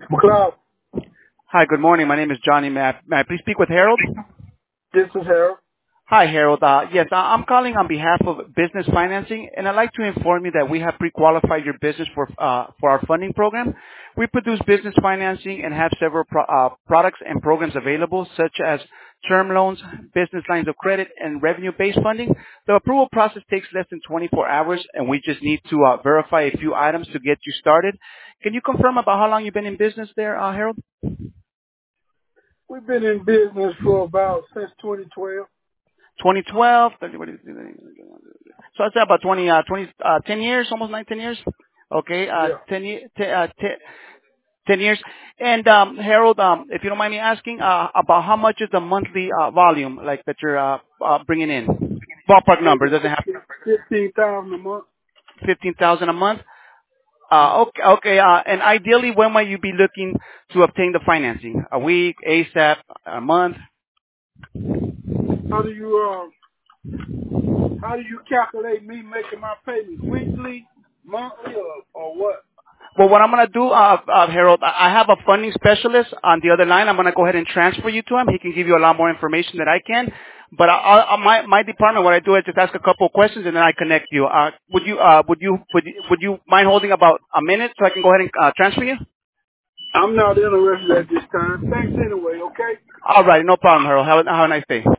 McLeod, Hi, good morning. My name is Johnny. May I please speak with Harold? this is Harold. Hi, Harold. Yes, I'm calling on behalf of Business Financing, and I'd like to inform you that we have pre-qualified your business for our funding program. We produce business financing and have several products and programs available, such as term loans, business lines of credit, and revenue-based funding. The approval process takes less than 24 hours, and we just need to verify a few items to get you started. Can you confirm about how long you've been in business there, Harold? We've been in business for about since 2012. 2012. So I'd say about 10 years, almost 10 years. Okay, Yeah. 10 years. And Harold, if you don't mind me asking, about how much is the monthly volume like that you're bringing in? Ballpark number. Maybe It doesn't have 15,000 a month. 15,000 a month. Okay. And ideally, when might you be looking to obtain the financing? A week, ASAP, a month? How do you calculate me making my payments weekly, monthly, or what? Well, what I'm going to do, Harold, I have a funding specialist on the other line. I'm going to go ahead and transfer you to him. He can give you a lot more information than I can. But my department, what I do is just ask a couple of questions and then I connect you. Would you mind holding about a minute so I can go ahead and transfer you? I'm not interested at this time. Thanks anyway, okay? All right, no problem, Harold. Have a nice day.